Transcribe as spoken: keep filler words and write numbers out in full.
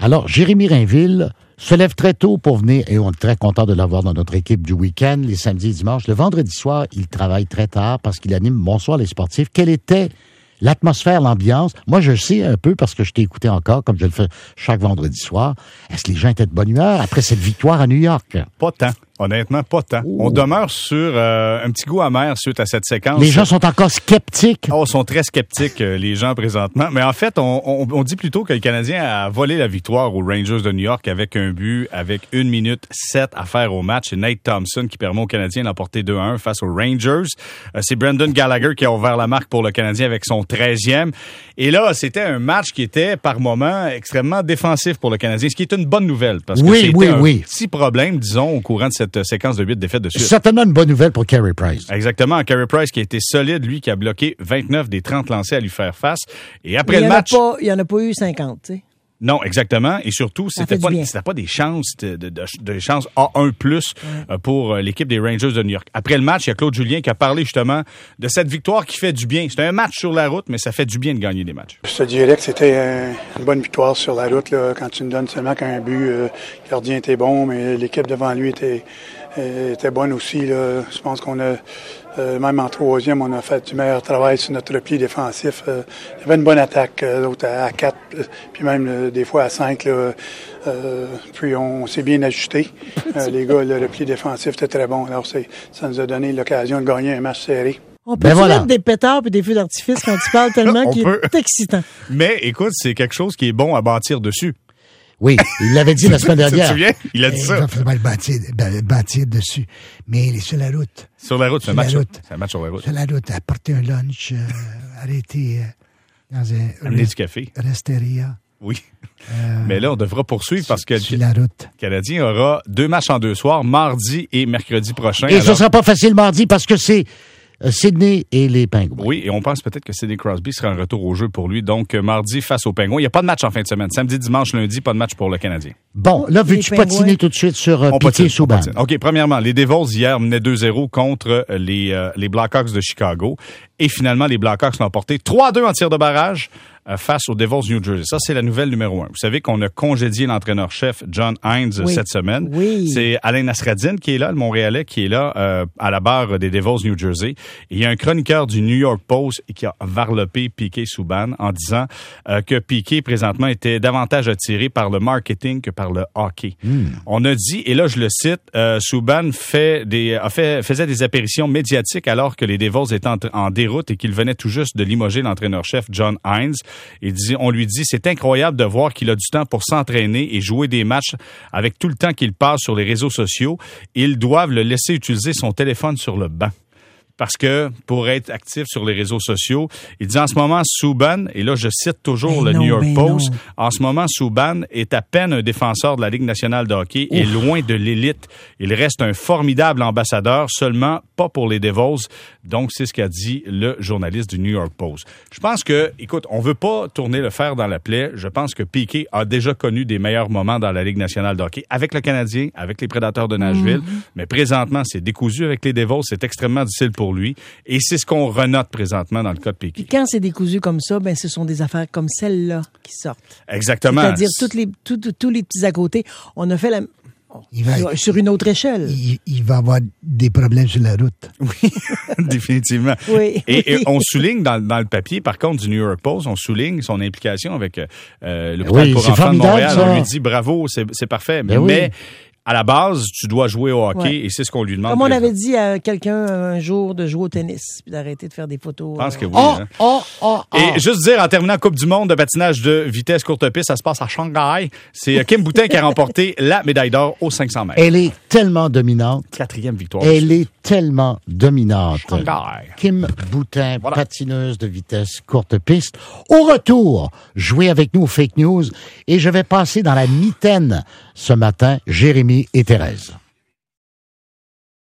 Alors, Jérémy Rainville se lève très tôt pour venir, et on est très content de l'avoir dans notre équipe du week-end, les samedis et dimanches. Le vendredi soir, il travaille très tard parce qu'il anime Bonsoir les sportifs. Quelle était l'atmosphère, l'ambiance? Moi, je sais un peu parce que je t'ai écouté encore, comme je le fais chaque vendredi soir. Est-ce que les gens étaient de bonne humeur après cette victoire à New York? Pas tant. Honnêtement, pas tant. Oh. On demeure sur euh, un petit goût amer suite à cette séquence. Les gens sont encore sceptiques. Oh, sont très sceptiques, euh, les gens, présentement. Mais en fait, on, on, on dit plutôt que le Canadien a volé la victoire aux Rangers de New York avec un but, avec une minute sept à faire au match. C'est Nate Thompson qui permet aux Canadiens d'emporter deux à un face aux Rangers. Euh, c'est Brendan Gallagher qui a ouvert la marque pour le Canadien avec son treizième. Et là, c'était un match qui était, par moments, extrêmement défensif pour le Canadien, ce qui est une bonne nouvelle. Parce que oui, c'était oui, un oui. petit problème, disons, au courant de cette séquence de huit défaites de suite. Certainement une bonne nouvelle pour Carey Price. Exactement. Carey Price qui a été solide, lui, qui a bloqué vingt-neuf des trente lancés à lui faire face. Et après il le match... Pas, il n'y en a pas eu cinquante, tu sais. Non, exactement. Et surtout, c'était pas, c'était pas des chances de, de, de, de chances A un plus ouais. pour l'équipe des Rangers de New York. Après le match, il y a Claude Julien qui a parlé justement de cette victoire qui fait du bien. C'était un match sur la route, mais ça fait du bien de gagner des matchs. Je te dirais que c'était une bonne victoire sur la route, là, quand tu nous donnes seulement qu'un but. Euh, le gardien était bon, mais l'équipe devant lui était, euh, était bonne aussi. Là. Je pense qu'on a... Euh, même en troisième, on a fait du meilleur travail sur notre repli défensif. Euh, il y avait une bonne attaque, euh, l'autre à, à quatre, euh, puis même euh, des fois à cinq. Là, euh, puis on, on s'est bien ajusté. Euh, les gars, le repli défensif était très bon. Alors c'est, ça nous a donné l'occasion de gagner un match serré. On peut ben voilà. mettre des pétards et des feux d'artifice quand tu parles tellement qu'il est excitant. Mais écoute, c'est quelque chose qui est bon à bâtir dessus. Oui, il l'avait dit la semaine dernière. Tu te souviens? Il a dit ça. Il va mal bâtir, bâtir dessus. Mais il est sur la route. Sur la route, c'est un match sur, c'est un match sur la route. Sur la route, apporter un lunch, euh, arrêter euh, dans un... Amener du café. Resteria. Oui. Euh, Mais là, on devra poursuivre parce que sur la route. Le Canadien aura deux matchs en deux soirs, mardi et mercredi prochain. Et alors... ce sera pas facile mardi parce que c'est Sydney et les Pingouins. Oui, et on pense peut-être que Sidney Crosby sera un retour au jeu pour lui. Donc, mardi face aux Pingouins. Il n'y a pas de match en fin de semaine. Samedi, dimanche, lundi, pas de match pour le Canadien. Bon, là, veux-tu patiner tout de suite sur euh, Piquet Subban? OK, premièrement, les Devils, hier, menaient deux zéro contre les, euh, les Blackhawks de Chicago. Et finalement, les Blackhawks l'ont porté trois à deux en tir de barrage euh, face aux Devils New Jersey. Ça, c'est la nouvelle numéro un. Vous savez qu'on a congédié l'entraîneur-chef John Hines oui. cette semaine. Oui. C'est Alain Nasreddine qui est là, le Montréalais, qui est là euh, à la barre des Devils New Jersey. Et il y a un chroniqueur du New York Post qui a varlopé Piquet Subban en disant euh, que Piquet, présentement, était davantage attiré par le marketing que par le hockey. Mm. On a dit, et là, je le cite, euh, Subban fait des, a fait, faisait des apparitions médiatiques alors que les Devils étaient en, en déroute et qu'il venait tout juste de limoger l'entraîneur-chef John Hines. Il dit, on lui dit, c'est incroyable de voir qu'il a du temps pour s'entraîner et jouer des matchs avec tout le temps qu'il passe sur les réseaux sociaux. Ils doivent le laisser utiliser son téléphone sur le banc. Parce que pour être actif sur les réseaux sociaux, il dit en ce moment, Subban, et là je cite toujours mais le non, New York Post, non. en ce moment, Subban est à peine un défenseur de la Ligue nationale de hockey et loin de l'élite. Il reste un formidable ambassadeur, seulement pas pour les Devils. Donc, c'est ce qu'a dit le journaliste du New York Post. Je pense que, écoute, on veut pas tourner le fer dans la plaie. Je pense que Piquet a déjà connu des meilleurs moments dans la Ligue nationale de hockey avec le Canadien, avec les Prédateurs de Nashville. Mm-hmm. Mais présentement, c'est décousu avec les Devils. C'est extrêmement difficile pour lui. Et c'est ce qu'on renote présentement dans le cas de Piquet. Puis quand c'est décousu comme ça, ben ce sont des affaires comme celle-là qui sortent. Exactement. C'est-à-dire toutes les, tout, tout, tous les petits à côté. On a fait la... Il va, sur une autre échelle. Il, il va avoir des problèmes sur la route. Oui, définitivement. Oui. Et, et on souligne dans, dans le papier, par contre, du New York Post, on souligne son implication avec euh, l'hôpital oui, pour enfants de Montréal. Ça. On lui dit bravo, c'est, c'est parfait. Ben mais oui. À la base, tu dois jouer au hockey ouais. et c'est ce qu'on lui demande. Comme on avait dit à quelqu'un un jour de jouer au tennis puis d'arrêter de faire des photos. Je pense que oui. Oh, hein. oh, oh, oh. Et juste dire, en terminant Coupe du monde de patinage de vitesse courte piste, ça se passe à Shanghai. C'est Kim Boutin qui a remporté la médaille d'or aux cinq cents mètres. Elle est tellement dominante. Quatrième victoire. Elle est tellement dominante. Shanghai. Kim Boutin, voilà. Patineuse de vitesse courte piste. Au retour, jouez avec nous aux Fake News et je vais passer dans la mitaine ce matin, Jérémy et Thérèse.